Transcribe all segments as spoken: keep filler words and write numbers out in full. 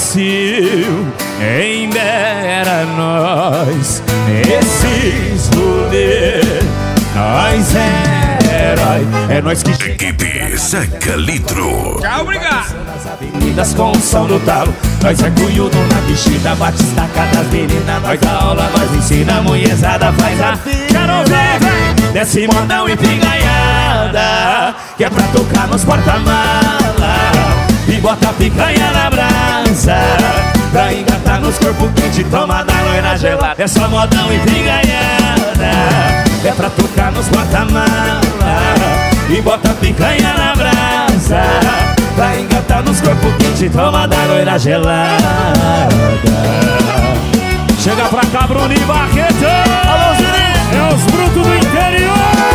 macio, em dera nós nesses rolês. Nós é herói, é nós que Equipe Zeca Litro. Tchau, obrigado. nas avenidas com o som no talo. Nós é cunhudo na vestida, bate estaca das meninas. Nós dá aula, nós ensina, a mulherzada faz a fila. Quero ver, vem, desce modão e picanhada, que é pra tocar nos porta-mala. E bota a picanha na brasa, pra engatar nos corpos quente, toma da loira gelada. É só modão e picanhada, é pra tocar nos porta-mala. E bota a picanha na brasa, pra engatar nos corpos quente, toma da loira gelada. Chega pra cá, Bruno e Barreto. Alô, Zirinho. É os brutos do interior.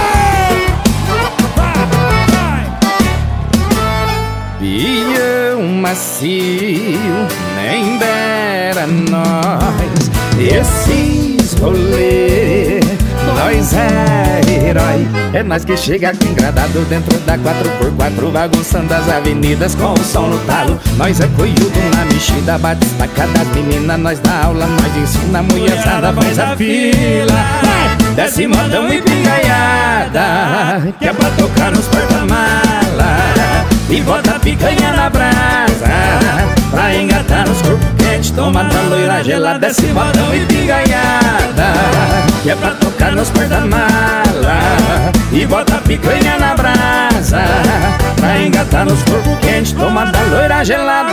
Pião macio, nem dera nós esses rolê. Nós é herói, é nós que chega aqui engradado dentro da quatro por quatro, bagunçando as avenidas com o som no talo. Nós é coiudo na mexida, bate estaca das meninas. Nós dá aula, nós ensina, a mulherzada faz a fila. Desce modão e pingaiada, que é pra tocar nos porta-mala. E bota a picanha na brasa, pra engatar nos corpos quentes, toma da loira gelada. Desce modão e pingaiada, que é pra tocar nos porta-mala. E bota a picanha na brasa, pra engatar nos corpos quentes, toma da loira gelada.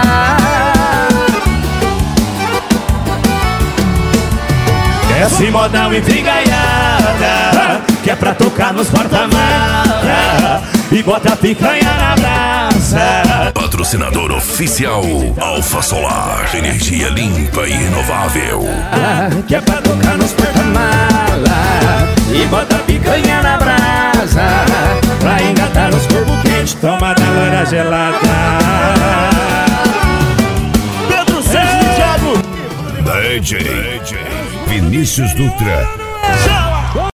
Desce modão e pingaiada, que é pra tocar nos porta-mala. E bota a picanha na brasa. Patrocinador oficial Alfa Solar, energia limpa e renovável. Que é pra tocar nos porta-mala. E bota a picanha na brasa, pra engatar os corpos quentes, Toma da loira gelada. Pedro Sérgio e Thiago. D J Vinícius Dutra.